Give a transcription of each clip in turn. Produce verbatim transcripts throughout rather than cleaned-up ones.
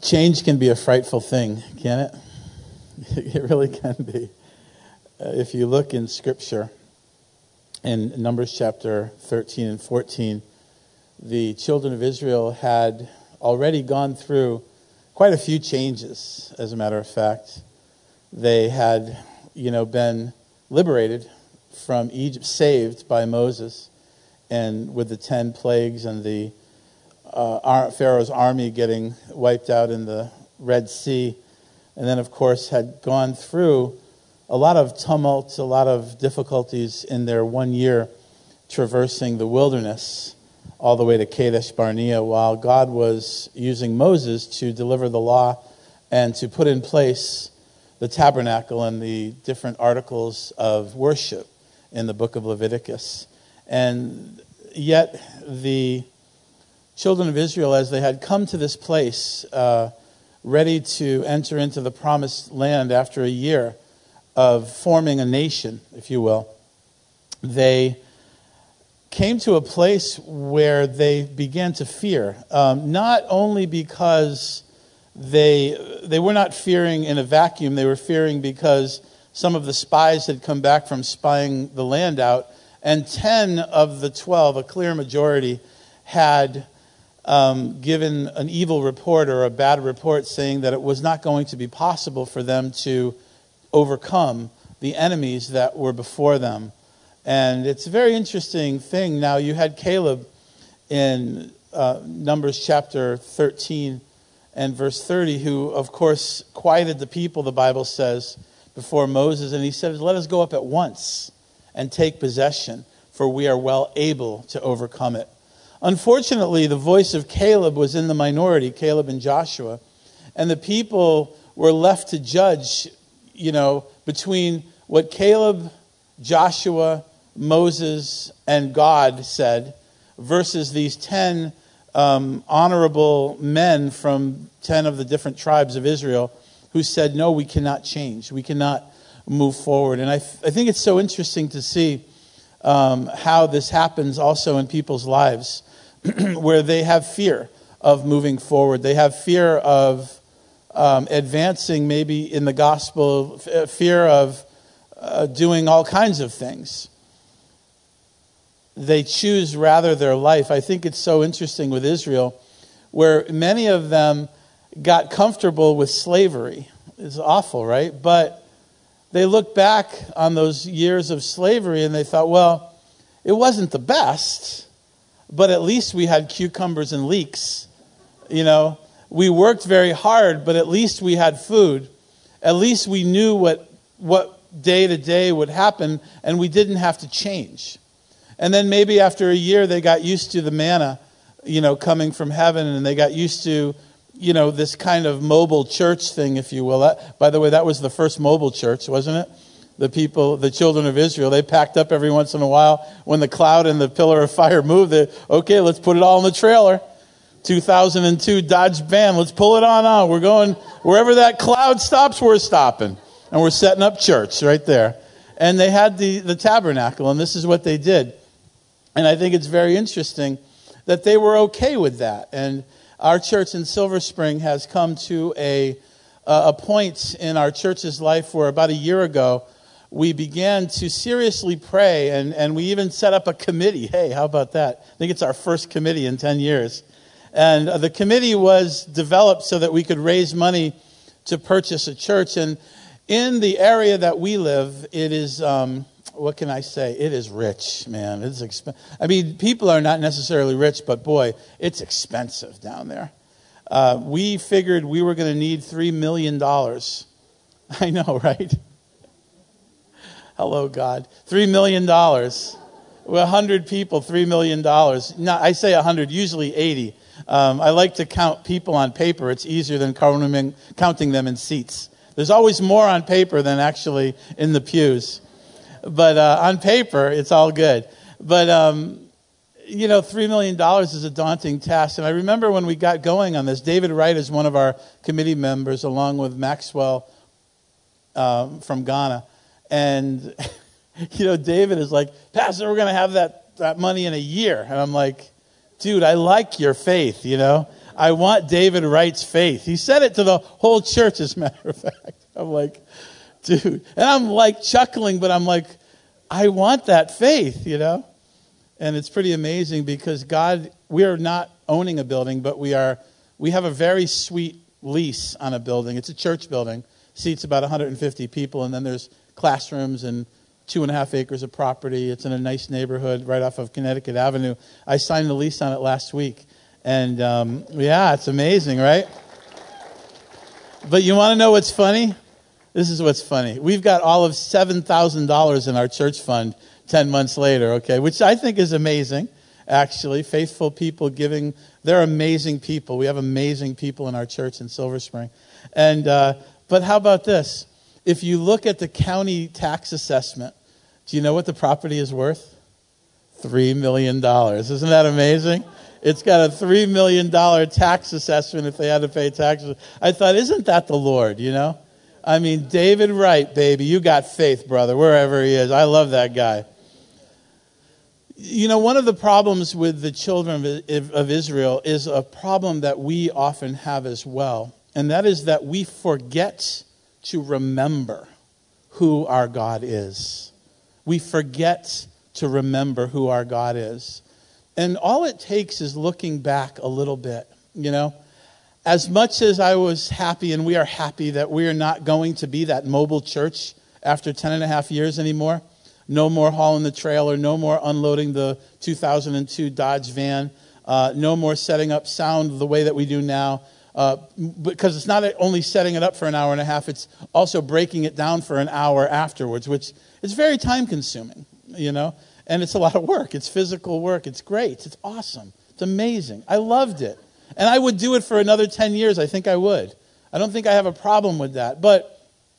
Change can be a frightful thing, can it? It really can be. Uh, if you look in Scripture, in Numbers chapter thirteen and fourteen, the children of Israel had already gone through quite a few changes, as a matter of fact. They had, you know, been liberated from Egypt, saved by Moses, and with the ten plagues and the uh, Pharaoh's army getting wiped out in the Red Sea, and then, of course, had gone through a lot of tumult, a lot of difficulties in their one year traversing the wilderness all the way to Kadesh Barnea, while God was using Moses to deliver the law and to put in place the tabernacle and the different articles of worship in the book of Leviticus. And yet the children of Israel, as they had come to this place, uh, ready to enter into the promised land after a year of forming a nation, if you will, they came to a place where they began to fear, um, not only because they they were not fearing in a vacuum, they were fearing because some of the spies had come back from spying the land out, and ten of the twelve, a clear majority, had um, given an evil report or a bad report saying that it was not going to be possible for them to overcome the enemies that were before them. And it's a very interesting thing. Now, you had Caleb in uh, Numbers chapter thirteen and verse thirty, who, of course, quieted the people, the Bible says, before Moses. And he said, let us go up at once and take possession, for we are well able to overcome it. Unfortunately, the voice of Caleb was in the minority, Caleb and Joshua. And the people were left to judge, you know, between what Caleb, Joshua, Moses, and God said versus these ten um, honorable men from ten of the different tribes of Israel who said, no, we cannot change. We cannot move forward. And I, th- I think it's so interesting to see um, how this happens also in people's lives where they have fear of moving forward. They have fear of um, advancing maybe in the gospel, f- fear of uh, doing all kinds of things. They choose rather their life. I think it's so interesting with Israel, where many of them got comfortable with slavery. It's awful, right? But they look back on those years of slavery and they thought, well, it wasn't the best, but at least we had cucumbers and leeks. You know, we worked very hard, but at least we had food. At least we knew what what day to day would happen, and we didn't have to change. And then maybe after a year, they got used to the manna, you know, coming from heaven, and they got used to, you know, this kind of mobile church thing, if you will. That, by the way, that was the first mobile church, wasn't it? The people, the children of Israel, they packed up every once in a while. When the cloud and the pillar of fire moved, they, okay, let's put it all in the trailer. two thousand two Dodge van, let's pull it on out. We're going, wherever that cloud stops, we're stopping. And we're setting up church right there. And they had the, the tabernacle, and this is what they did. And I think it's very interesting that they were okay with that. And our church in Silver Spring has come to a a point in our church's life where about a year ago, we began to seriously pray, and, and we even set up a committee. Hey, how about that? I think it's our first committee in ten years. And the committee was developed so that we could raise money to purchase a church. And in the area that we live, it is... Um, what can I say? It is rich, man. It's expensive. I mean, people are not necessarily rich, but boy, it's expensive down there. Uh, we figured we were going to need three million dollars. I know, right? Hello, God. three million dollars. We're one hundred people, three million dollars. No, I say one hundred, usually eighty. Um, I like to count people on paper. It's easier than counting them in seats. There's always more on paper than actually in the pews. But uh, on paper, it's all good. But, um, you know, three million dollars is a daunting task. And I remember when we got going on this, David Wright is one of our committee members, along with Maxwell um, from Ghana. And, you know, David is like, Pastor, we're going to have that, that money in a year. And I'm like, dude, I like your faith, you know. I want David Wright's faith. He said it to the whole church, as a matter of fact. I'm like, dude. And I'm like chuckling, but I'm like, I want that faith, you know? And it's pretty amazing because God, we are not owning a building, but we are, we have a very sweet lease on a building. It's a church building. Seats about one hundred fifty people, and then there's classrooms and two and a half acres of property. It's in a nice neighborhood right off of Connecticut Avenue. I signed the lease on it last week. And um, yeah, it's amazing, right? But you want to know what's funny? This is what's funny. We've got all of seven thousand dollars in our church fund ten months later, okay, which I think is amazing, actually. Faithful people giving. They're amazing people. We have amazing people in our church in Silver Spring. And uh, but how about this? If you look at the county tax assessment, do you know what the property is worth? three million dollars. Isn't that amazing? It's got a three million dollars tax assessment if they had to pay taxes. I thought, isn't that the Lord, you know? I mean, David Wright, baby, you got faith, brother, wherever he is. I love that guy. You know, one of the problems with the children of Israel is a problem that we often have as well, and that is that we forget to remember who our God is. We forget to remember who our God is. And all it takes is looking back a little bit, you know. As much as I was happy, and we are happy that we are not going to be that mobile church after ten and a half years anymore. No more hauling the trailer, no more unloading the two thousand two Dodge van, uh, no more setting up sound the way that we do now. Uh, because it's not only setting it up for an hour and a half, it's also breaking it down for an hour afterwards, which is very time consuming, you know. And it's a lot of work. It's physical work. It's great. It's awesome. It's amazing. I loved it. And I would do it for another ten years. I think I would. I don't think I have a problem with that. But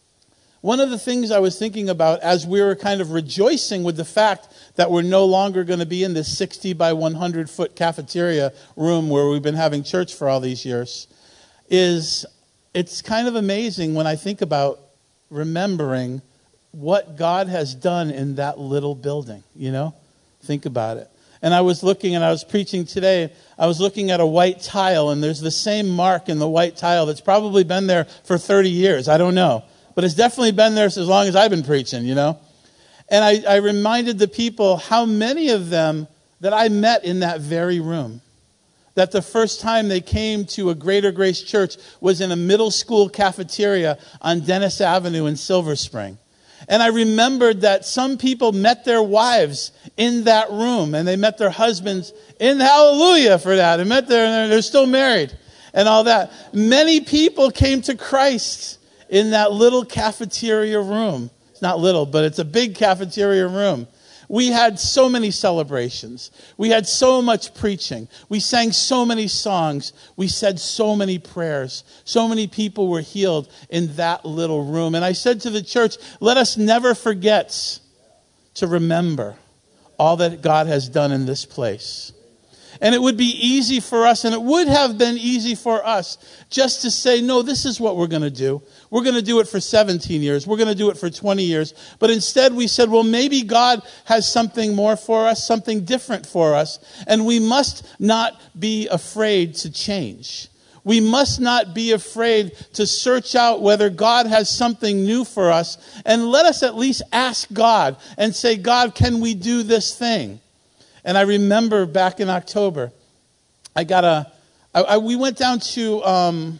one of the things I was thinking about as we were kind of rejoicing with the fact that we're no longer going to be in this sixty by one hundred foot cafeteria room where we've been having church for all these years is it's kind of amazing when I think about remembering what God has done in that little building, you know? Think about it. And I was looking, and I was preaching today, I was looking at a white tile, and there's the same mark in the white tile that's probably been there for thirty years. I don't know. But it's definitely been there as long as I've been preaching, you know? And I, I reminded the people how many of them that I met in that very room, that the first time they came to a Greater Grace Church was in a middle school cafeteria on Dennis Avenue in Silver Spring. And I remembered that some people met their wives in that room, and they met their husbands in hallelujah for that. They met their, and they're still married and all that. Many people came to Christ in that little cafeteria room. It's not little, but it's a big cafeteria room. We had so many celebrations. We had so much preaching. We sang so many songs. We said so many prayers. So many people were healed in that little room. And I said to the church, let us never forget to remember all that God has done in this place. And it would be easy for us, and it would have been easy for us, just to say, no, this is what we're going to do. We're going to do it for seventeen years. We're going to do it for twenty years. But instead we said, well, maybe God has something more for us, something different for us. And we must not be afraid to change. We must not be afraid to search out whether God has something new for us. And let us at least ask God and say, God, can we do this thing? And I remember back in October, I got a, I, I, we went down to um,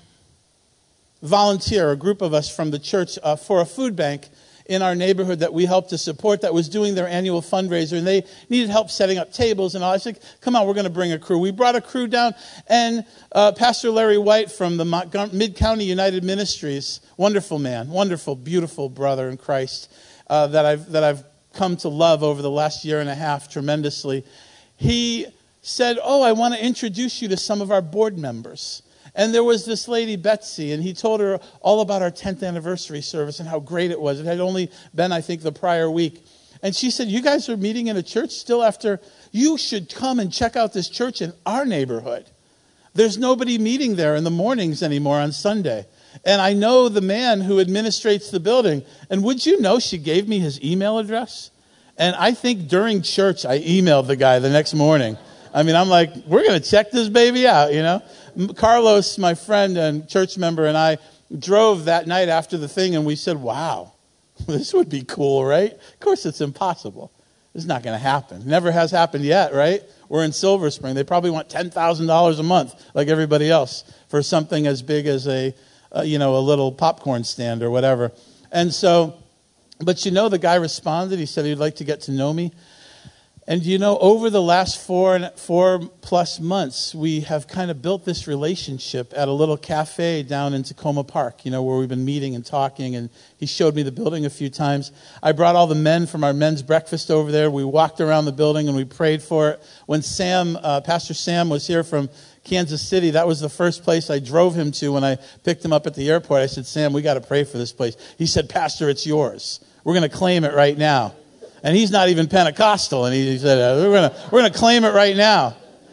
volunteer, a group of us from the church, uh, for a food bank in our neighborhood that we helped to support that was doing their annual fundraiser. And they needed help setting up tables and all. I said, come on, we're going to bring a crew. We brought a crew down, and uh, Pastor Larry White from the Mid-County United Ministries, wonderful man, wonderful, beautiful brother in Christ uh, that I've that I've come to love over the last year and a half tremendously. He said, oh, I want to introduce you to some of our board members. And there was this lady, Betsy, and he told her all about our tenth anniversary service and how great it was. It had only been, I think, the prior week. And she said, you guys are meeting in a church still after? You should come and check out this church in our neighborhood. There's nobody meeting there in the mornings anymore on Sunday. And I know the man who administrates the building. And would you know, she gave me his email address? And I think during church, I emailed the guy the next morning. I mean, I'm like, we're going to check this baby out, you know. Carlos, my friend and church member, and I drove that night after the thing, and we said, wow, this would be cool, right? Of course, it's impossible. It's not going to happen. Never has happened yet, right? We're in Silver Spring. They probably want ten thousand dollars a month, like everybody else, for something as big as a, uh, you know, a little popcorn stand or whatever. And so, but you know, the guy responded. He said he'd like to get to know me. And you know, over the last four four plus months, we have kind of built this relationship at a little cafe down in Tacoma Park, you know, where we've been meeting and talking. And he showed me the building a few times. I brought all the men from our men's breakfast over there. We walked around the building and we prayed for it. When Sam, uh, Pastor Sam was here from Kansas City, that was the first place I drove him to when I picked him up at the airport. I said, Sam, we got to pray for this place. He said, Pastor, it's yours. We're going to claim it right now. And he's not even Pentecostal. And he said, we're going to we're going to claim it right now.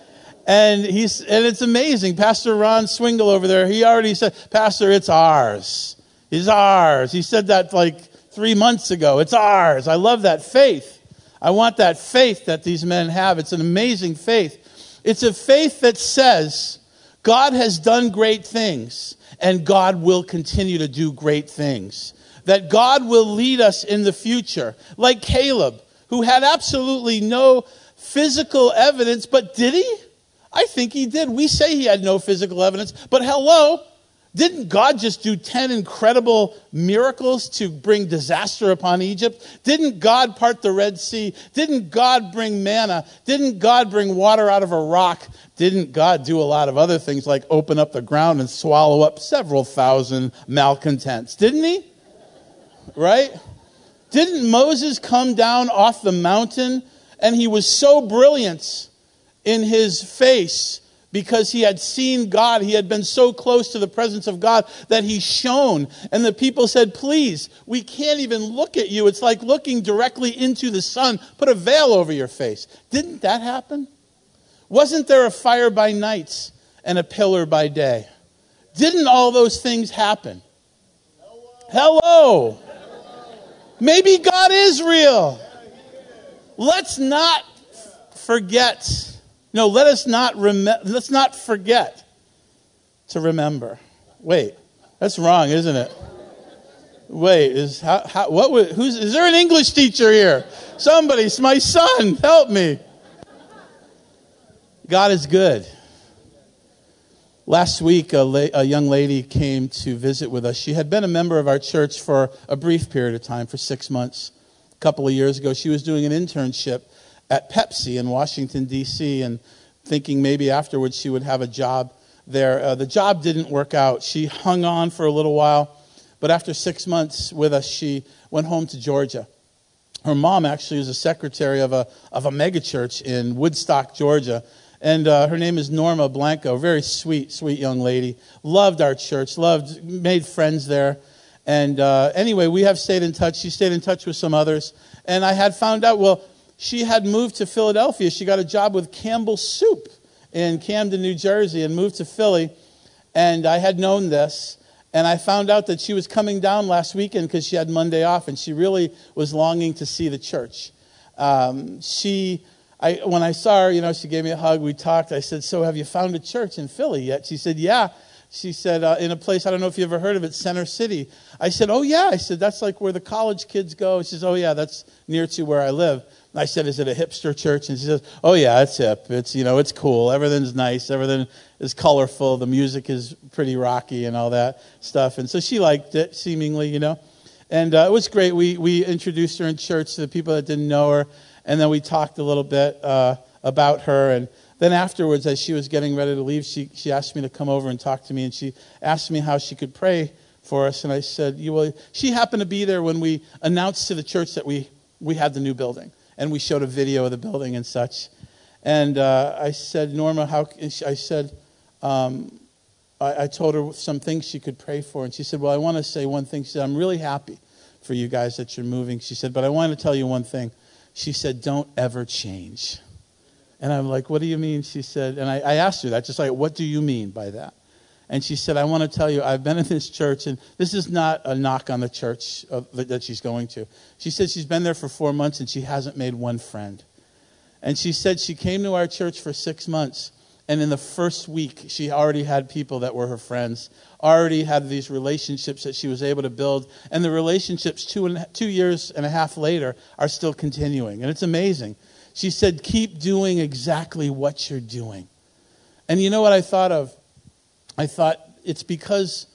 And he's and it's amazing. Pastor Ron Swingle over there, he already said, Pastor, it's ours. It's ours. He said that like three months ago. It's ours. I love that faith. I want that faith that these men have. It's an amazing faith. It's a faith that says God has done great things and God will continue to do great things. That God will lead us in the future. Like Caleb, who had absolutely no physical evidence, but did he? I think he did. We say he had no physical evidence, but hello, didn't God just do ten incredible miracles to bring disaster upon Egypt? Didn't God part the Red Sea? Didn't God bring manna? Didn't God bring water out of a rock? Didn't God do a lot of other things like open up the ground and swallow up several thousand malcontents? Didn't he? Right? Didn't Moses come down off the mountain and he was so brilliant in his face because he had seen God. He had been so close to the presence of God that he shone. And the people said, please, we can't even look at you. It's like looking directly into the sun. Put a veil over your face. Didn't that happen? Wasn't there a fire by night and a pillar by day? Didn't all those things happen? Hello. Hello. Maybe God is real. Let's not forget. No, let us not rem- let's not forget to remember. Wait, that's wrong, isn't it? Wait, is how, how what would, who's is there an English teacher here? Somebody, my son, help me. God is good. Last week, a, la- a young lady came to visit with us. She had been a member of our church for a brief period of time, for six months. A couple of years ago, she was doing an internship at Pepsi in Washington, D C, and thinking maybe afterwards she would have a job there. Uh, the job didn't work out. She hung on for a little while, but after six months with us, she went home to Georgia. Her mom actually was a secretary of a of a megachurch in Woodstock, Georgia. And uh, her name is Norma Blanco, very sweet, sweet young lady. Loved our church, loved, made friends there. And uh, anyway, we have stayed in touch. She stayed in touch with some others. And I had found out, well, she had moved to Philadelphia. She got a job with Campbell Soup in Camden, New Jersey, and moved to Philly. And I had known this. And I found out that she was coming down last weekend because she had Monday off, and she really was longing to see the church. Um, she... I, when I saw her, you know, she gave me a hug. We talked. I said, so have you found a church in Philly yet? She said, yeah. She said, uh, in a place, I don't know if you ever heard of it, Center City. I said, oh, yeah. I said, that's like where the college kids go. She says, oh, yeah, that's near to where I live. And I said, is it a hipster church? And she says, oh, yeah, it's hip. It's, you know, it's cool. Everything's nice. Everything is colorful. The music is pretty rocky and all that stuff. And so she liked it, seemingly, you know. And uh, it was great. We, we introduced her in church to the people that didn't know her. And then we talked a little bit uh, about her. And then afterwards, as she was getting ready to leave, she, she asked me to come over and talk to me. And she asked me how she could pray for us. And I said, you will. She happened to be there when we announced to the church that we, we had the new building. And we showed a video of the building and such. And uh, I said, Norma, how? I said, um, I, I told her some things she could pray for. And she said, well, I want to say one thing. She said, I'm really happy for you guys that you're moving. She said, but I want to tell you one thing. She said, don't ever change. And I'm like, what do you mean? She said, and I, I asked her that, just like, what do you mean by that? And she said, I want to tell you, I've been in this church, and this is not a knock on the church of, that she's going to. She said she's been there for four months, and she hasn't made one friend. And she said she came to our church for six months. And in the first week, she already had people that were her friends, already had these relationships that she was able to build. And the relationships two, and, two years and a half later are still continuing. And it's amazing. She said, keep doing exactly what you're doing. And you know what I thought of? I thought it's because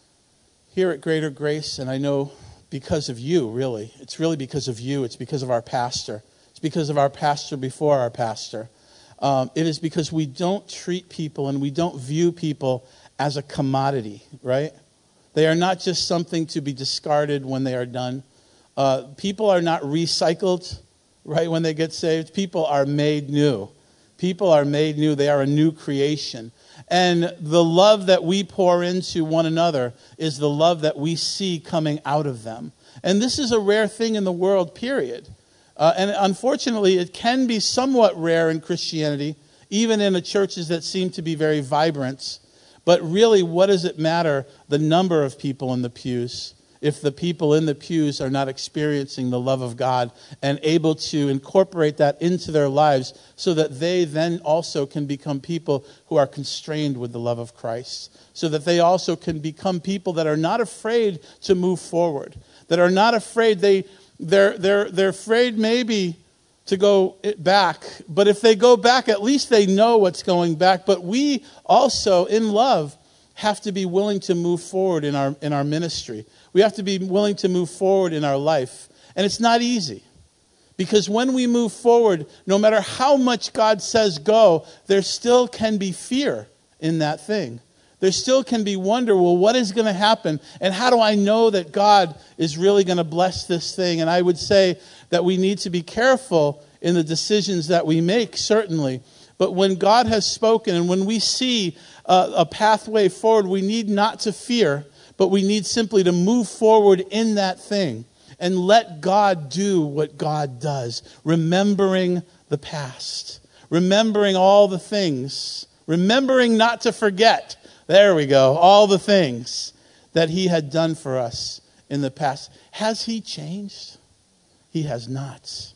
here at Greater Grace, and I know because of you, really. It's really because of you. It's because of our pastor. It's because of our pastor before our pastor. Um, it is because we don't treat people and we don't view people as a commodity, right? They are not just something to be discarded when they are done. Uh, people are not recycled, right, when they get saved. People are made new. People are made new. They are a new creation. And the love that we pour into one another is the love that we see coming out of them. And this is a rare thing in the world, period. Uh, and unfortunately, it can be somewhat rare in Christianity, even in the churches that seem to be very vibrant. But really, what does it matter, the number of people in the pews, if the people in the pews are not experiencing the love of God and able to incorporate that into their lives so that they then also can become people who are constrained with the love of Christ, so that they also can become people that are not afraid to move forward, that are not afraid. They, they're, they're, they're afraid maybe to go back, but if they go back, at least they know what's going back. But we also, in love, have to be willing to move forward in our in our ministry. We have to be willing to move forward in our life. And it's not easy. Because when we move forward, no matter how much God says go, there still can be fear in that thing. There still can be wonder, well, what is going to happen? And how do I know that God is really going to bless this thing? And I would say that we need to be careful in the decisions that we make, certainly. But when God has spoken and when we see a, a pathway forward, we need not to fear, but we need simply to move forward in that thing and let God do what God does, remembering the past, remembering all the things, remembering not to forget. There we go. All the things that he had done for us in the past. Has he changed? He has not.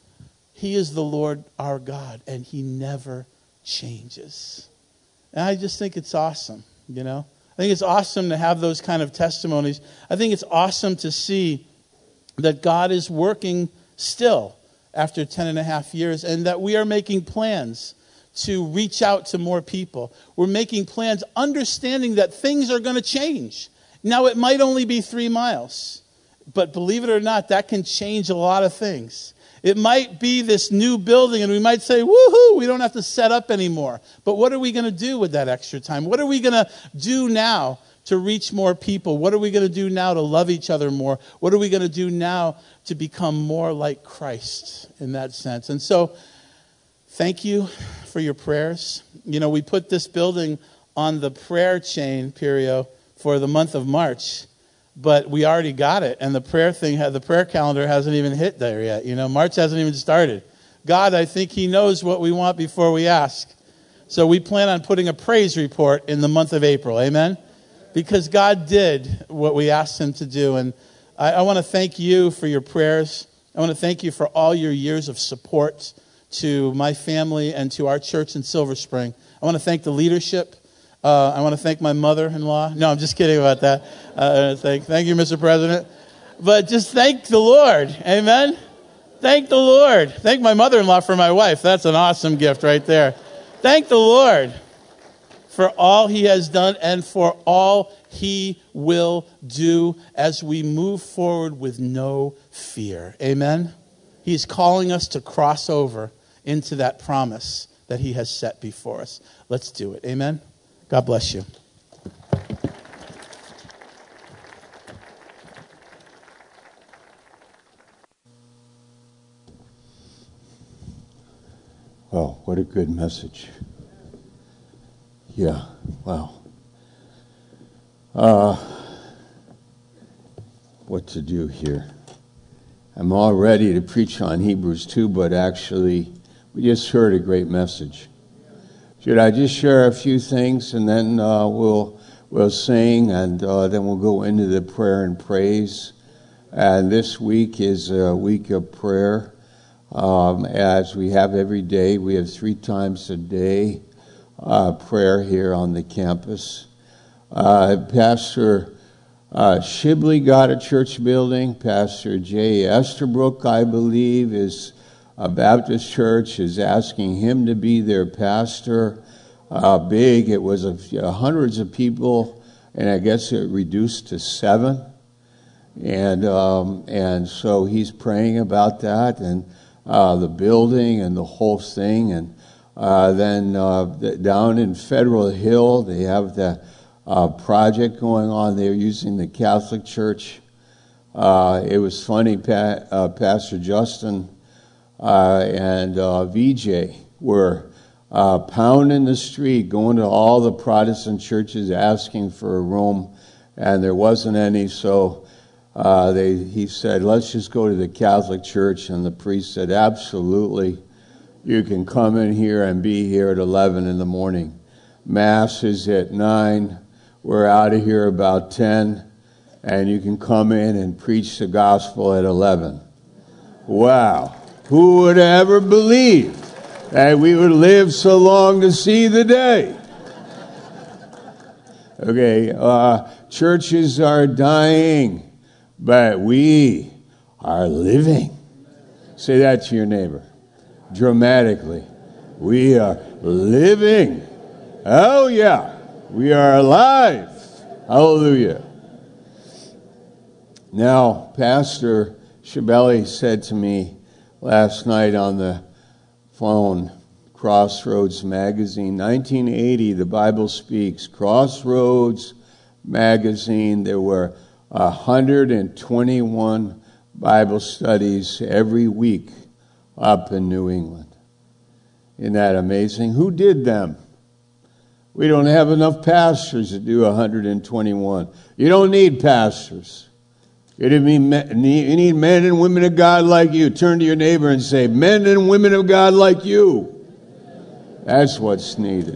He is the Lord our God, and he never changes. And I just think it's awesome, you know. I think it's awesome to have those kind of testimonies. I think it's awesome to see that God is working still after ten and a half years, and that we are making plans to reach out to more people. We're making plans, understanding that things are going to change. Now, it might only be three miles, but believe it or not, that can change a lot of things. It might be this new building, and we might say, woohoo, we don't have to set up anymore. But what are we going to do with that extra time? What are we going to do now to reach more people? What are we going to do now to love each other more? What are we going to do now to become more like Christ in that sense? And so, thank you for your prayers. You know, we put this building on the prayer chain, Perio, for the month of March. But we already got it, and the prayer thing, the prayer calendar hasn't even hit there yet. You know, March hasn't even started. God, I think he knows what we want before we ask. So we plan on putting a praise report in the month of April. Amen? Because God did what we asked him to do. And I, I want to thank you for your prayers. I want to thank you for all your years of support to my family and to our church in Silver Spring. I want to thank the leadership. Uh, I want to thank my mother-in-law. No, I'm just kidding about that. Uh, thank, thank you, Mister President. But just thank the Lord. Amen? Thank the Lord. Thank my mother-in-law for my wife. That's an awesome gift right there. Thank the Lord for all he has done and for all he will do as we move forward with no fear. Amen? He's calling us to cross over into that promise that he has set before us. Let's do it. Amen? God bless you. Oh, what a good message. Yeah, wow. Uh, what to do here? I'm all ready to preach on Hebrews two, but actually, we just heard a great message. Should I just share a few things, and then uh, we'll we'll sing, and uh, then we'll go into the prayer and praise. And this week is a week of prayer. um, as we have every day. We have three times a day uh, prayer here on the campus. Uh, Pastor uh, Shibley got a church building. Pastor Jay Esterbrook, I believe, is a Baptist church, is asking him to be their pastor. Uh, big, it was a, you know, hundreds of people, and I guess it reduced to seven. And um, and so he's praying about that, and uh, the building and the whole thing. And uh, then uh, the, down in Federal Hill, they have the uh, project going on. They're using the Catholic Church. Uh, it was funny, pa- uh, Pastor Justin uh, and uh, V J were uh, pounding the street, going to all the Protestant churches asking for a room, and there wasn't any, so uh, they he said, let's just go to the Catholic Church, and the priest said, absolutely, you can come in here and be here at eleven in the morning. Mass is at nine, we're out of here about ten, and you can come in and preach the gospel at eleven. Wow. Who would ever believe that we would live so long to see the day? Okay, uh, churches are dying, but we are living. Say that to your neighbor dramatically. We are living. Oh, yeah. We are alive. Hallelujah. Now, Pastor Shibeli said to me last night on the phone, Crossroads Magazine, nineteen eighty, the Bible speaks. Crossroads Magazine, there were one hundred twenty-one Bible studies every week up in New England. Isn't that amazing? Who did them? We don't have enough pastors to do one hundred twenty-one. You don't need pastors. You need men and women of God like you. Turn to your neighbor and say, men and women of God like you. That's what's needed.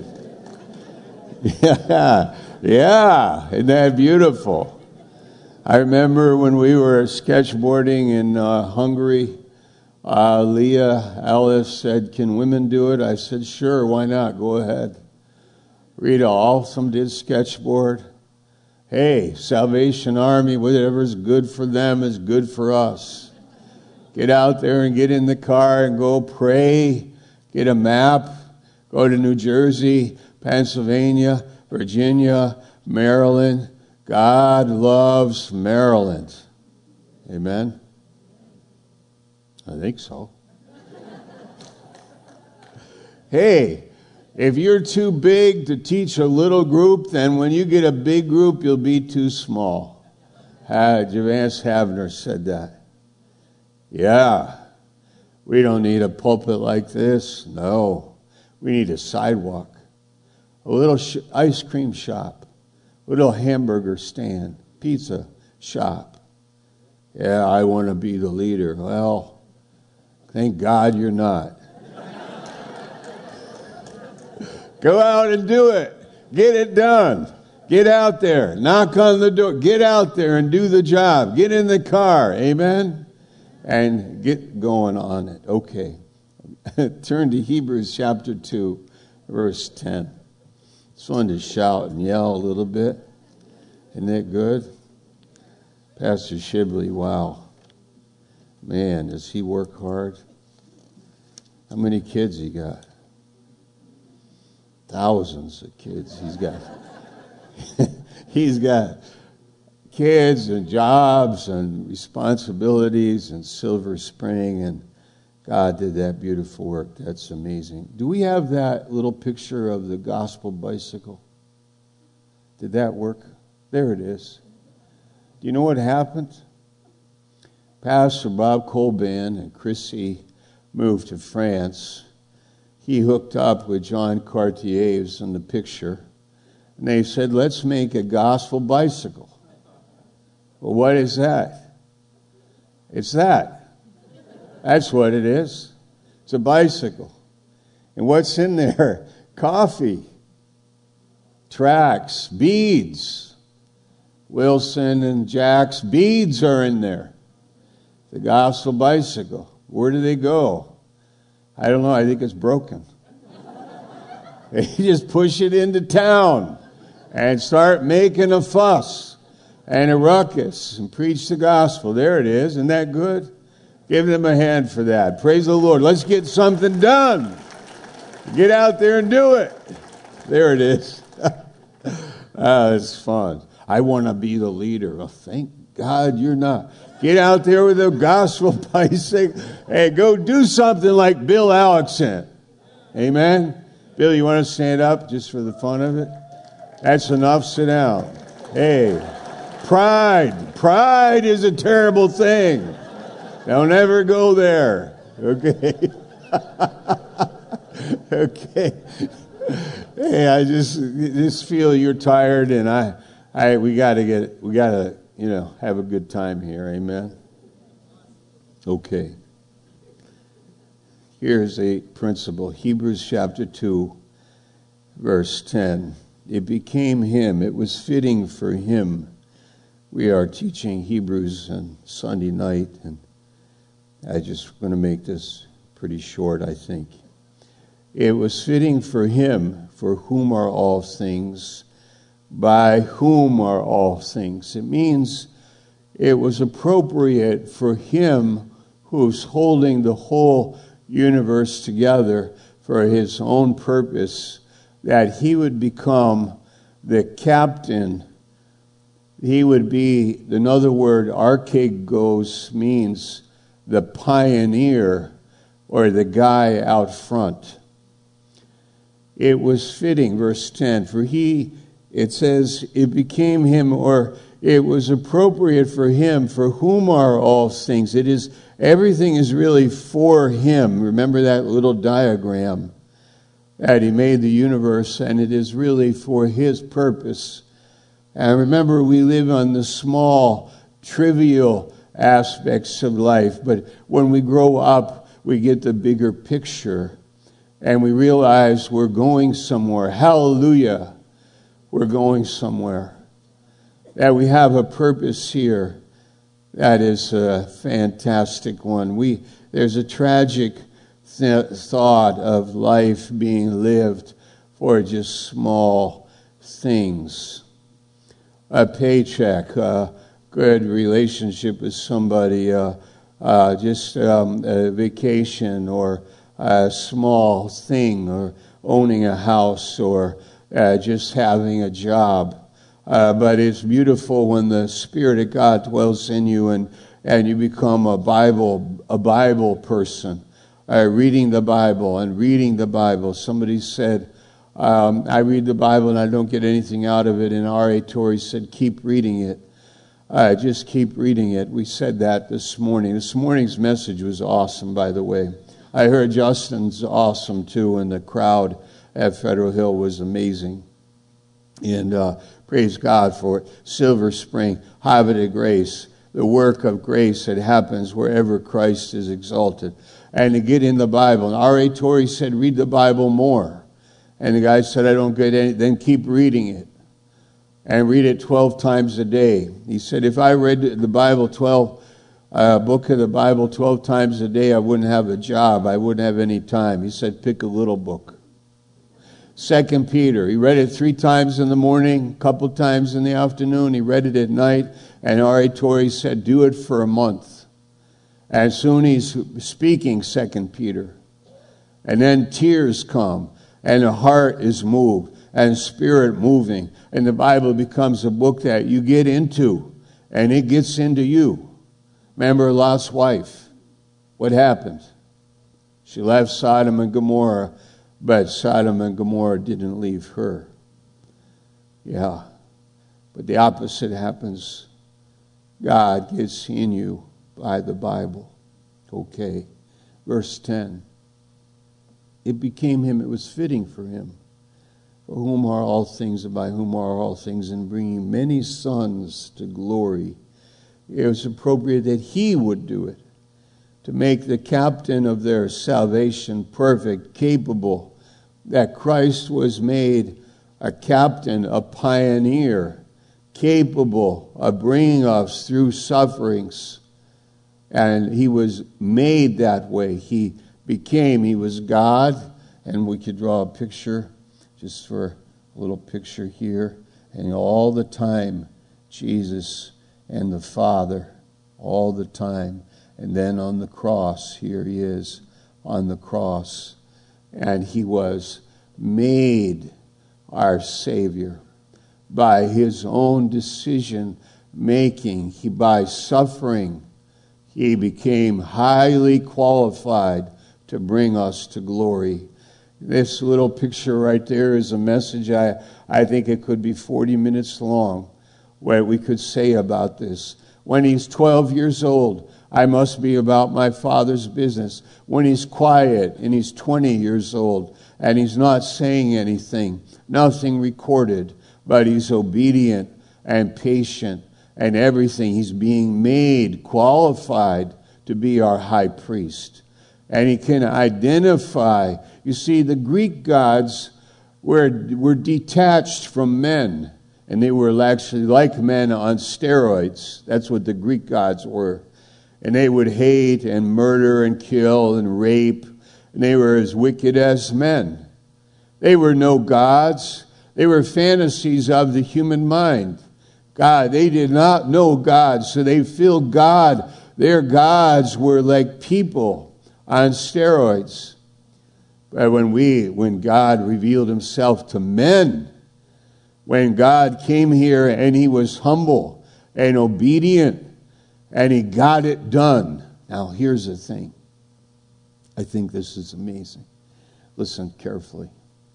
Yeah, yeah. Isn't that beautiful? I remember when we were sketchboarding in uh, Hungary, uh, Leah Ellis said, can women do it? I said, sure, why not? Go ahead. Rita Alstom did sketchboard. Hey, Salvation Army, whatever's good for them is good for us. Get out there and get in the car and go pray. Get a map. Go to New Jersey, Pennsylvania, Virginia, Maryland. God loves Maryland. Amen? I think so. Hey, if you're too big to teach a little group, then when you get a big group, you'll be too small. Uh, Javance Havner said that. Yeah. We don't need a pulpit like this. No. We need a sidewalk. A little sh- ice cream shop. A little hamburger stand. Pizza shop. Yeah, I want to be the leader. Well, thank God you're not. Go out and do it. Get it done. Get out there. Knock on the door. Get out there and do the job. Get in the car. Amen? And get going on it. Okay. Turn to Hebrews chapter two, verse ten. Just wanted to shout and yell a little bit. Isn't that good? Pastor Shibley, wow. Man, does he work hard? How many kids he got? Thousands of kids he's got. He's got kids and jobs and responsibilities and Silver Spring, and God did that beautiful work. That's amazing. Do we have that little picture of the gospel bicycle? Did that work? There it is. Do you know what happened? Pastor Bob Colban and Chrissy moved to France. He hooked up with John Cartier, who's in the picture, and they said, let's make a gospel bicycle. Well, what is that? It's that. That's what it is. It's a bicycle. And what's in there? Coffee, tracts, beads. Wilson and Jack's beads are in there. The gospel bicycle. Where do they go? I don't know. I think it's broken. They just push it into town and start making a fuss and a ruckus and preach the gospel. There it is. Isn't that good? Give them a hand for that. Praise the Lord. Let's get something done. Get out there and do it. There it is. Ah, it's fun. I want to be the leader. Oh, thank God you're not. Get out there with the gospel bicycle. Hey, go do something like Bill Alexson. Amen? Bill, you want to stand up just for the fun of it? That's enough. Sit down. Hey, pride. Pride is a terrible thing. Don't ever go there. Okay? Okay. Hey, I just just feel you're tired, and I, I we got to get we got to you know have a good time here. Amen. Okay. Here's a principle. Hebrews chapter two, verse ten. It became him. It was fitting for him. We are teaching Hebrews on Sunday night, and I just going to make this pretty short, I think. It was fitting for him, for whom are all things, by whom are all things. It means it was appropriate for him who's holding the whole universe together for his own purpose, that he would become the captain. He would be, another word, archegos, means the pioneer or the guy out front. It was fitting, verse ten, for he, it says, it became him, or it was appropriate for him, for whom are all things. It is, everything is really for him. Remember that little diagram that he made the universe, and it is really for his purpose. And remember, we live on the small, trivial aspects of life, but when we grow up, we get the bigger picture. And we realize we're going somewhere. Hallelujah. We're going somewhere. That we have a purpose here. That is a fantastic one. We There's a tragic th- thought of life being lived for just small things. A paycheck, a good relationship with somebody, uh, uh, just um, a vacation, or a small thing, or owning a house, or uh, just having a job. Uh, but it's beautiful when the Spirit of God dwells in you, and, and you become a Bible a Bible person, uh, reading the Bible and reading the Bible. Somebody said, um, I read the Bible and I don't get anything out of it. And R A Torrey said, keep reading it. Uh, just keep reading it. We said that this morning. This morning's message was awesome, by the way. I heard Justin's awesome, too, and the crowd at Federal Hill was amazing. And uh, praise God for it. Silver Spring, Havre de Grace, the work of grace that happens wherever Christ is exalted. And to get in the Bible. And R A Torrey said, read the Bible more. And the guy said, I don't get any. Then keep reading it. And read it twelve times a day. He said, if I read the Bible twelve A book of the Bible twelve times a day, I wouldn't have a job. I wouldn't have any time. He said, pick a little book. Second Peter, he read it three times in the morning, a couple times in the afternoon. He read it at night. And R A Torrey said, do it for a month. And soon he's speaking Second Peter. And then tears come, and the heart is moved, and spirit moving. And the Bible becomes a book that you get into, and it gets into you. Remember Lot's wife. What happened? She left Sodom and Gomorrah, but Sodom and Gomorrah didn't leave her. Yeah. But the opposite happens. God gets in you by the Bible. Okay. Verse ten. It became him, it was fitting for him, for whom are all things and by whom are all things, and bringing many sons to glory. It was appropriate that he would do it, to make the captain of their salvation perfect, capable, that Christ was made a captain, a pioneer, capable of bringing us through sufferings, And he was made that way. He became, he was God. And we could draw a picture, just for a little picture here. And all the time, Jesus and the Father, all the time. And then on the cross, here he is on the cross. And he was made our Savior by his own decision making. He, by suffering, he became highly qualified to bring us to glory. This little picture right there is a message. I, I think it could be forty minutes long, what we could say about this. When he's twelve years old, I must be about my Father's business. When he's quiet and he's twenty years old and he's not saying anything, nothing recorded, but he's obedient and patient and everything. He's being made qualified to be our high priest. And he can identify. You see, the Greek gods were, were detached from men. And they were actually like men on steroids. That's what the Greek gods were. And they would hate and murder and kill and rape. And they were as wicked as men. They were no gods. They were fantasies of the human mind. God, they did not know God, so they filled God. Their gods were like people on steroids. But when we, when God revealed himself to men, when God came here and he was humble and obedient and he got it done. Now here's the thing. I think this is amazing. Listen carefully.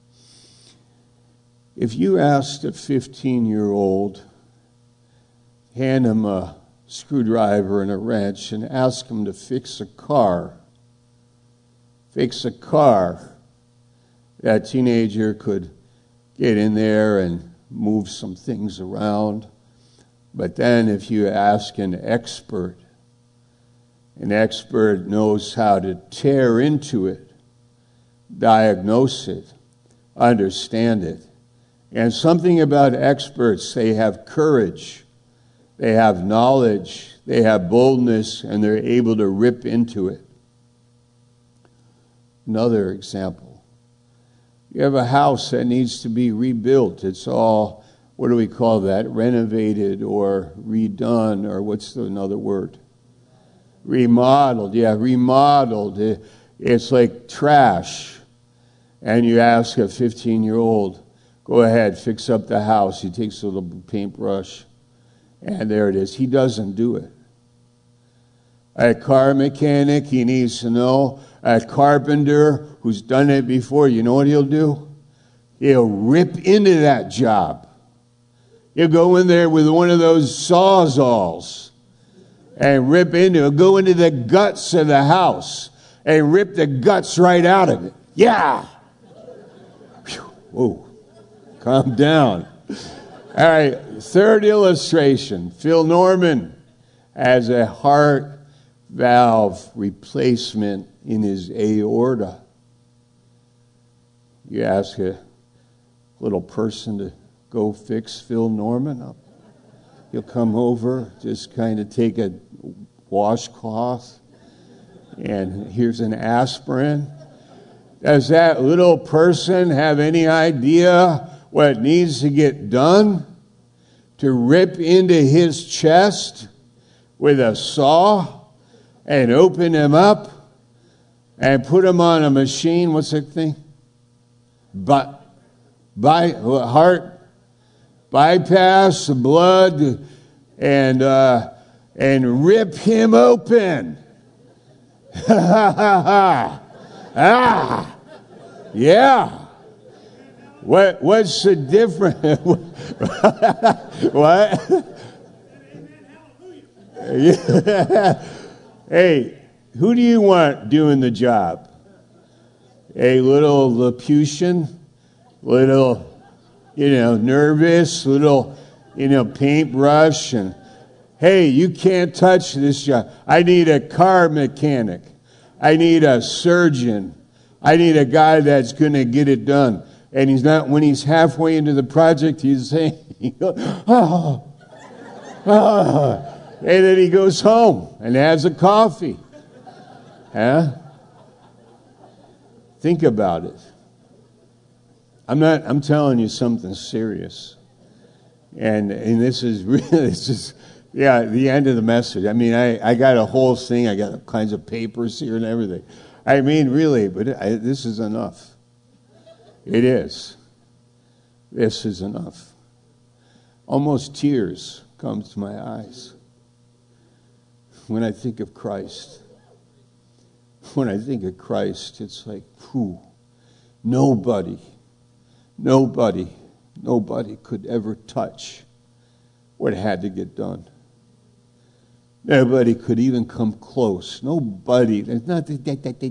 If you asked a fifteen-year-old, hand him a screwdriver and a wrench and ask him to fix a car, fix a car, that teenager could get in there and move some things around. But then if you ask an expert, an expert knows how to tear into it, diagnose it, understand it. And something about experts, they have courage, they have knowledge, they have boldness, and they're able to rip into it. Another example. You have a house that needs to be rebuilt. It's all, what do we call that? Renovated or redone, or what's the, another word? Remodeled. Yeah, remodeled. It's like trash. And you ask a fifteen-year-old, go ahead, fix up the house. He takes a little paintbrush, and there it is. He doesn't do it. A car mechanic, he needs to know. A carpenter who's done it before, you know what he'll do? He'll rip into that job. He'll go in there with one of those sawzalls and rip into it. He'll go into the guts of the house and rip the guts right out of it. Yeah. Whew. Whoa. Calm down. All right. Third illustration. Phil Norman has a heart valve replacement in his aorta. You ask a little person to go fix Phil Norman up. He'll come over, just kind of take a washcloth, and here's an aspirin. Does that little person have any idea what needs to get done? To rip into his chest with a saw and open him up and put him on a machine. What's that thing? But by heart bypass the blood and uh, and rip him open. Ah, yeah. What what's the difference? What? Yeah. Hey, who do you want doing the job? A little Laputan, little, you know, nervous, little, you know, paintbrush, and hey, you can't touch this job. I need a car mechanic. I need a surgeon. I need a guy that's going to get it done. And he's not, when he's halfway into the project, he's saying, oh, oh, And then he goes home and has a coffee. Huh? Think about it. I'm not, I'm telling you something serious. And and this is really, this is, yeah, the end of the message. I mean, I, I got a whole thing. I got all kinds of papers here and everything. I mean, really, but it, I, this is enough. It is. This is enough. Almost tears come to my eyes when I think of Christ. When I think of Christ, it's like, whew, nobody, nobody, nobody could ever touch what had to get done. Nobody could even come close. Nobody. There's not a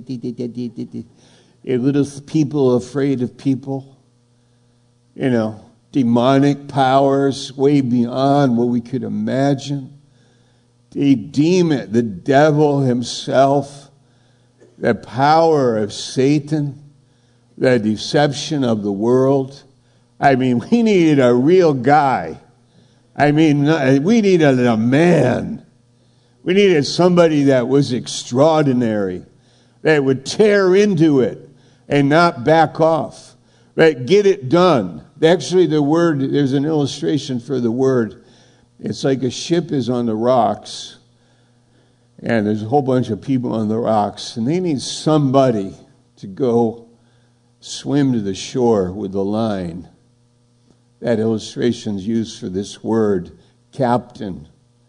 little people afraid of people. You know, demonic powers way beyond what we could imagine. The demon, the devil himself, the power of Satan, the deception of the world. I mean, we needed a real guy. I mean, we needed a man. We needed somebody that was extraordinary, that would tear into it and not back off, but get it done. Actually, the word, there's an illustration for the word. It's like a ship is on the rocks, and there's a whole bunch of people on the rocks, and they need somebody to go swim to the shore with the line. That illustration is used for this word, captain.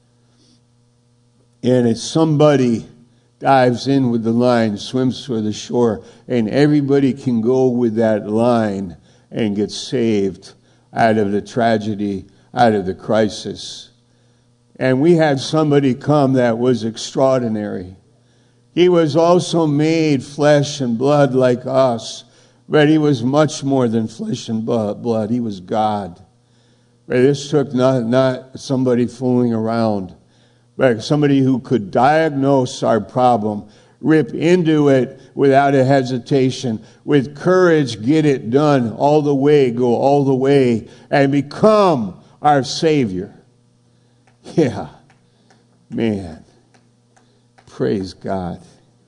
And it's somebody dives in with the line, swims for the shore, and everybody can go with that line and get saved out of the tragedy, out of the crisis. And we had somebody come that was extraordinary. He was also made flesh and blood like us, but he was much more than flesh and blood. He was God. But this took not, not somebody fooling around, but somebody who could diagnose our problem, rip into it without a hesitation, with courage, get it done all the way, go all the way, and become our Savior. Yeah, man, praise God.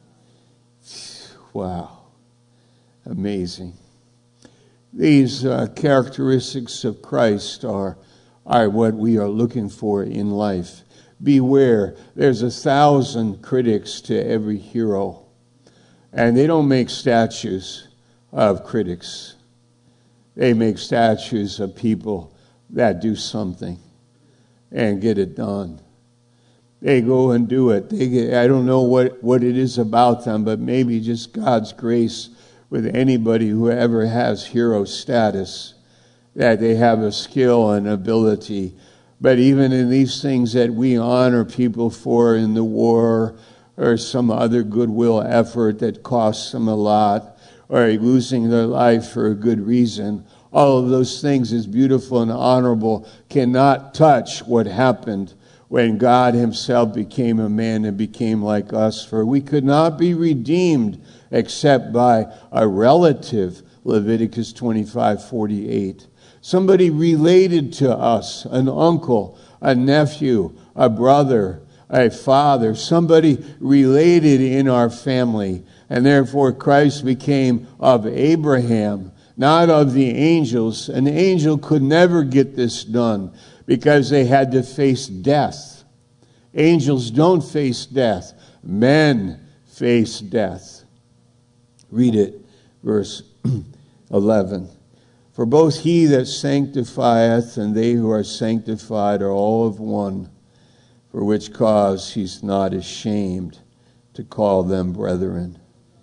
Wow, amazing. These uh, characteristics of Christ are, are what we are looking for in life. Beware, there's a thousand critics to every hero. And they don't make statues of critics. They make statues of people that do something and get it done. They go and do it. They get, I don't know what, what it is about them, but maybe just God's grace with anybody who ever has hero status, that they have a skill and ability. But even in these things that we honor people for in the war or some other goodwill effort that costs them a lot, or losing their life for a good reason, all of those things is beautiful and honorable, cannot touch what happened when God himself became a man and became like us. For we could not be redeemed except by a relative, Leviticus twenty-five forty-eight. Somebody related to us, an uncle, a nephew, a brother, a father, somebody related in our family. And therefore Christ became of Abraham, not of the angels. An angel could never get this done because they had to face death. Angels don't face death. Men face death. Read it, verse eleven. For both he that sanctifieth and they who are sanctified are all of one, for which cause he's not ashamed to call them brethren.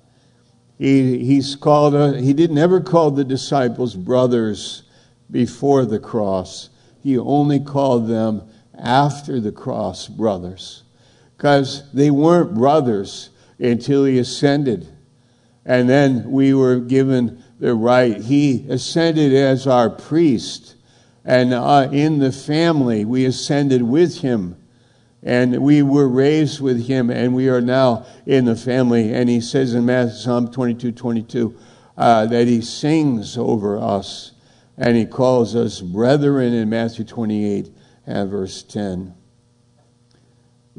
He he's called uh, he didn't ever call the disciples brothers before the cross. He only called them after the cross brothers, because they weren't brothers until he ascended, and then we were given the right. He ascended as our priest, and uh, in the family we ascended with him, and we were raised with him, and we are now in the family. And he says in Matthew, Psalm twenty-two twenty-two uh, that he sings over us, and he calls us brethren in Matthew twenty-eight and verse ten.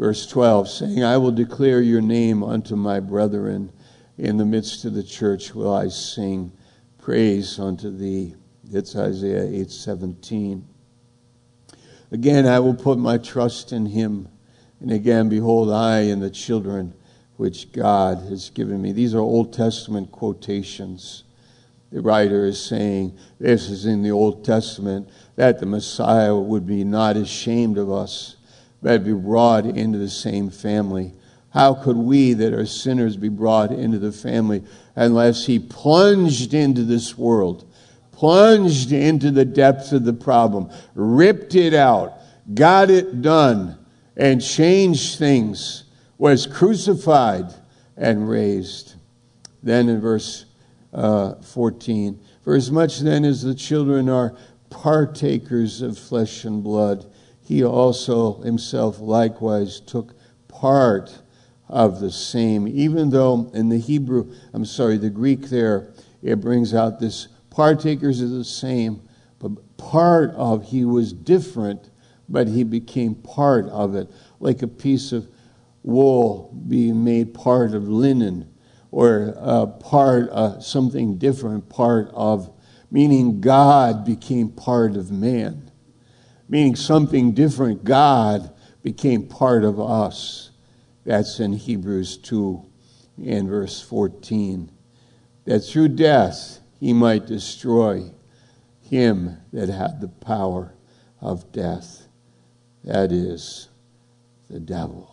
Verse twelve, saying, I will declare your name unto my brethren. In the midst of the church will I sing praise unto thee. It's Isaiah eight seventeen. Again, I will put my trust in him. And again, behold, I and the children which God has given me. These are Old Testament quotations. The writer is saying, this is in the Old Testament, that the Messiah would be not ashamed of us, but be brought into the same family. How could we that are sinners be brought into the family unless he plunged into this world, plunged into the depths of the problem, ripped it out, got it done, and changed things, was crucified and raised. Then in verse uh, fourteen, for as much then as the children are partakers of flesh and blood, he also himself likewise took part of the same. Even though in the Hebrew, I'm sorry, the Greek there, it brings out this partakers of the same, but part of, he was different, but he became part of it, like a piece of wool being made part of linen, or a part of something different, part of, meaning God became part of man, meaning something different. God became part of us. That's in Hebrews two and verse fourteen. That through death he might destroy him that had the power of death. That is the devil.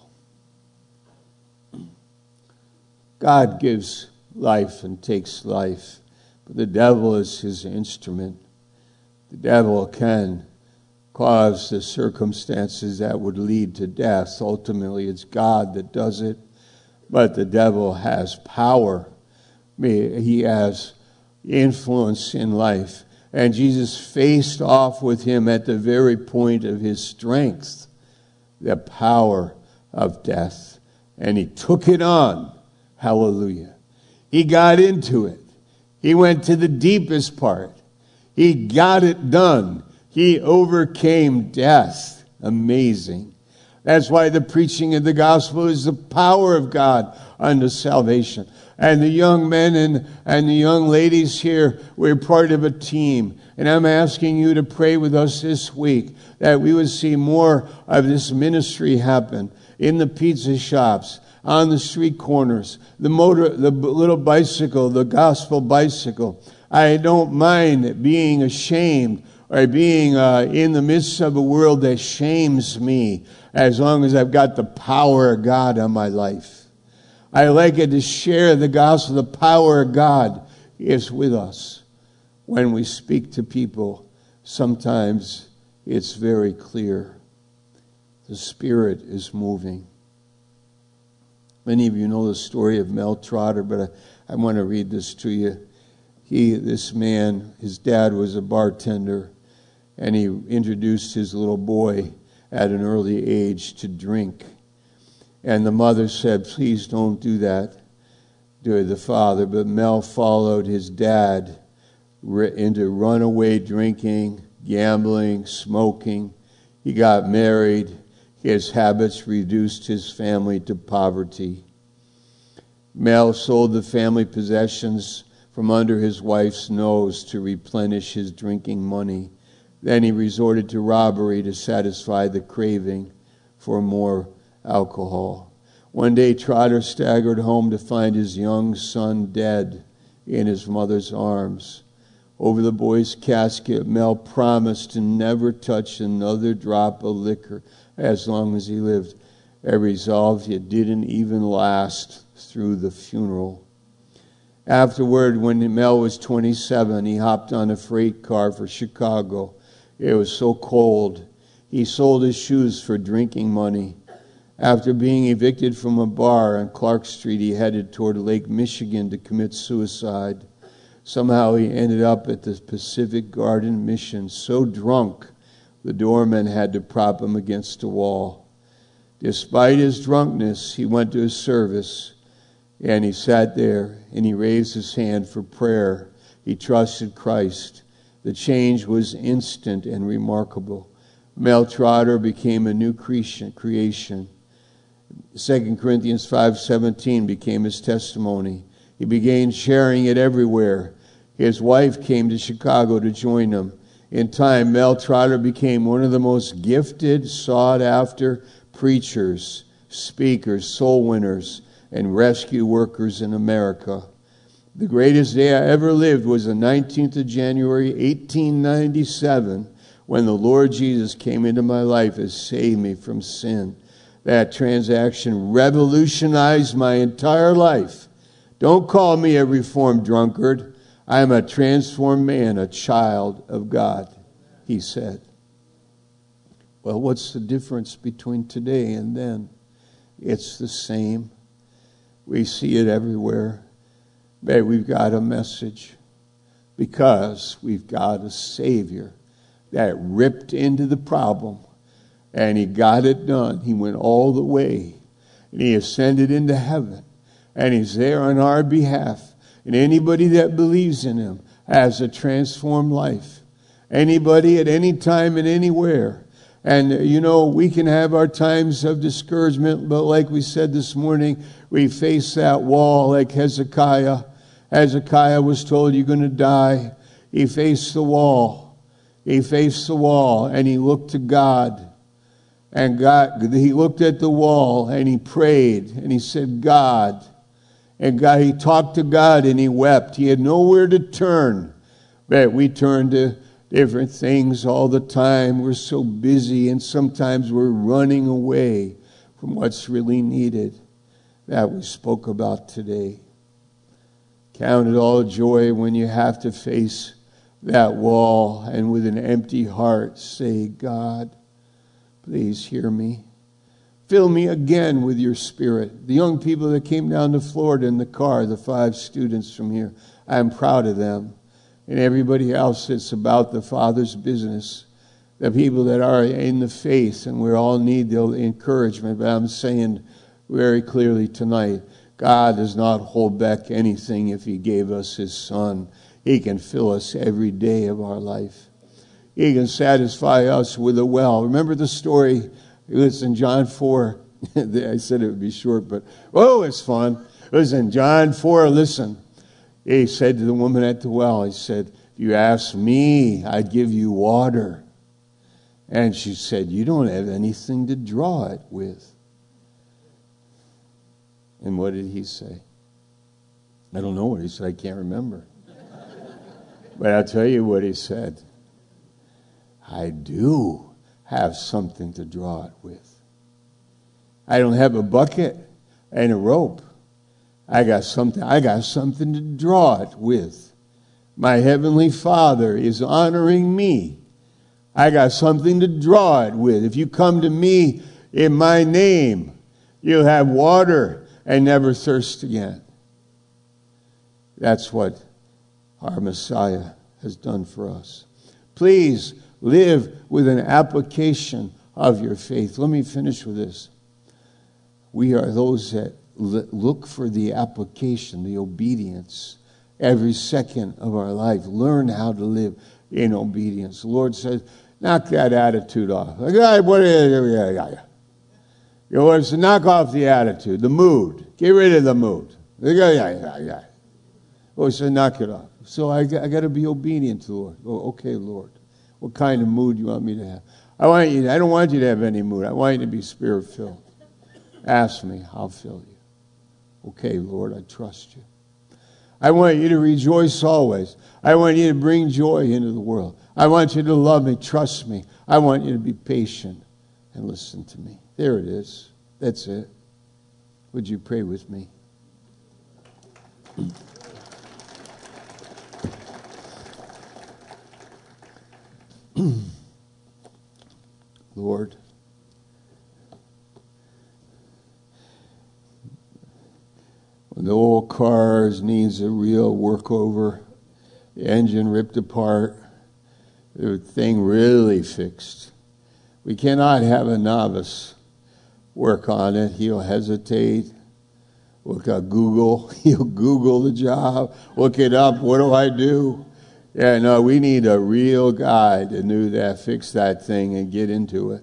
God gives life and takes life, but the devil is his instrument. The devil can cause the circumstances that would lead to death. Ultimately, it's God that does it, but the devil has power. He has influence in life. And Jesus faced off with him at the very point of his strength, the power of death. And he took it on. Hallelujah. He got into it. He went to the deepest part. He got it done. He overcame death. Amazing. That's why the preaching of the gospel is the power of God unto salvation. And the young men and, and the young ladies here, we're part of a team. And I'm asking you to pray with us this week that we would see more of this ministry happen in the pizza shops, on the street corners, the motor, the little bicycle, the gospel bicycle. I don't mind being ashamed or being uh, in the midst of a world that shames me, as long as I've got the power of God on my life. I like it to share the gospel. The power of God is with us. When we speak to people, sometimes it's very clear. The Spirit is moving. Many of you know the story of Mel Trotter, but I, I want to read this to you. He, this man, his dad was a bartender, and he introduced his little boy at an early age to drink. And the mother said, please don't do that to the father. But Mel followed his dad into runaway drinking, gambling, smoking. He got married. His habits reduced his family to poverty. Mel sold the family possessions from under his wife's nose to replenish his drinking money. Then he resorted to robbery to satisfy the craving for more alcohol. One day, Trotter staggered home to find his young son dead in his mother's arms. Over the boy's casket, Mel promised to never touch another drop of liquor as long as he lived. I resolved it didn't even last through the funeral. Afterward, when Mel was twenty-seven, he hopped on a freight car for Chicago. It was so cold. He sold his shoes for drinking money. After being evicted from a bar on Clark Street, he headed toward Lake Michigan to commit suicide. Somehow he ended up at the Pacific Garden Mission, so drunk the doorman had to prop him against a wall. Despite his drunkenness, he went to his service, and he sat there, and he raised his hand for prayer. He trusted Christ. The change was instant and remarkable. Mel Trotter became a new creation. Second Corinthians five seventeen became his testimony. He began sharing it everywhere. His wife came to Chicago to join him. In time, Mel Trotter became one of the most gifted, sought-after preachers, speakers, soul winners, and rescue workers in America. The greatest day I ever lived was the nineteenth of January, eighteen ninety-seven, when the Lord Jesus came into my life and saved me from sin. That transaction revolutionized my entire life. Don't call me a reformed drunkard. I am a transformed man, a child of God, he said. Well, what's the difference between today and then? It's the same. We see it everywhere. But we've got a message because we've got a Savior that ripped into the problem and he got it done. He went all the way and he ascended into heaven and he's there on our behalf. And anybody that believes in him has a transformed life. Anybody at any time and anywhere. And, you know, we can have our times of discouragement, but like we said this morning, we face that wall like Hezekiah. Hezekiah was told, you're going to die. He faced the wall. He faced the wall, and he looked to God. And God, he looked at the wall, and he prayed, and he said, God. And God, he talked to God, and he wept. He had nowhere to turn. But we turn to different things all the time. We're so busy, and sometimes we're running away from what's really needed that we spoke about today. Count it all joy when you have to face that wall and with an empty heart say, God, please hear me. Fill me again with your Spirit. The young people that came down to Florida in the car, the five students from here, I'm proud of them. And everybody else that's about the Father's business. The people that are in the faith, and we all need the encouragement. But I'm saying very clearly tonight, God does not hold back anything if he gave us his Son. He can fill us every day of our life. He can satisfy us with a well. Remember the story? It was in John four. I said it would be short, but oh, it's fun. It was in John four. Listen. He said to the woman at the well, he said, if you ask me, I'd give you water. And she said, you don't have anything to draw it with. And what did he say? I don't know what he said. I can't remember. But I'll tell you what he said. I do have something to draw it with. I don't have a bucket and a rope. I got something, I got something to draw it with. My Heavenly Father is honoring me. I got something to draw it with. If you come to me in my name, you'll have water and never thirst again. That's what our Messiah has done for us. Please live with an application of your faith. Let me finish with this. We are those that look for the application, the obedience, every second of our life. Learn how to live in obedience. The Lord says, knock that attitude off. Like, what is Your Lord says, knock off the attitude, the mood. Get rid of the mood. Oh, he said, knock it off. So I, I got to be obedient to the Lord. Oh, okay, Lord. What kind of mood do you want me to have? I want you. I don't want you to have any mood. I want you to be Spirit-filled. Ask me, I'll fill you. Okay, Lord, I trust you. I want you to rejoice always. I want you to bring joy into the world. I want you to love me, trust me. I want you to be patient and listen to me. There it is. That's it. Would you pray with me? Lord, when the old car needs a real workover, the engine ripped apart, the thing really fixed, we cannot have a novice work on it. He'll hesitate. Look at Google. He'll Google the job. Look it up. What do I do? Yeah, no, we need a real guy to do that, fix that thing and get into it.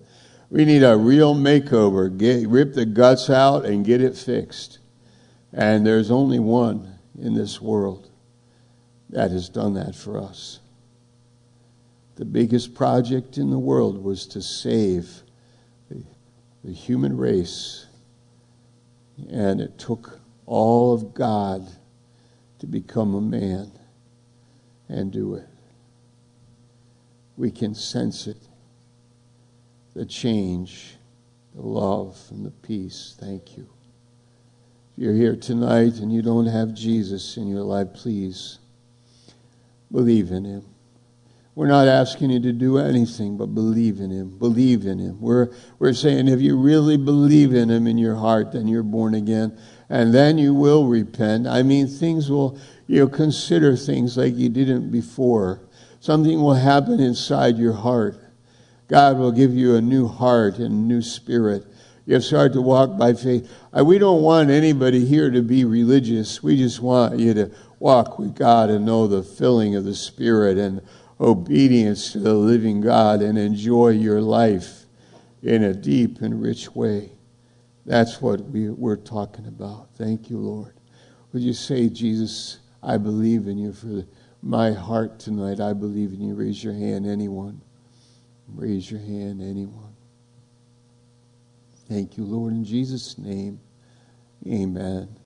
We need a real makeover. Get, rip the guts out and get it fixed. And there's only one in this world that has done that for us. The biggest project in the world was to save the, the human race. And it took all of God to become a man and do it. We can sense it. The change, the love, and the peace. Thank you. If you're here tonight and you don't have Jesus in your life, please believe in him. We're not asking you to do anything but believe in him. Believe in him. We're, we're saying if you really believe in him in your heart, then you're born again. And then you will repent. I mean, things will, you'll consider things like you didn't before. Something will happen inside your heart. God will give you a new heart and a new spirit. You'll start to walk by faith. We don't want anybody here to be religious. We just want you to walk with God and know the filling of the Spirit and obedience to the living God and enjoy your life in a deep and rich way. That's what we, we're talking about. Thank you, Lord. Would you say, Jesus, I believe in you for my heart tonight. I believe in you. Raise your hand, anyone. Raise your hand, anyone. Thank you, Lord. In Jesus' name, amen.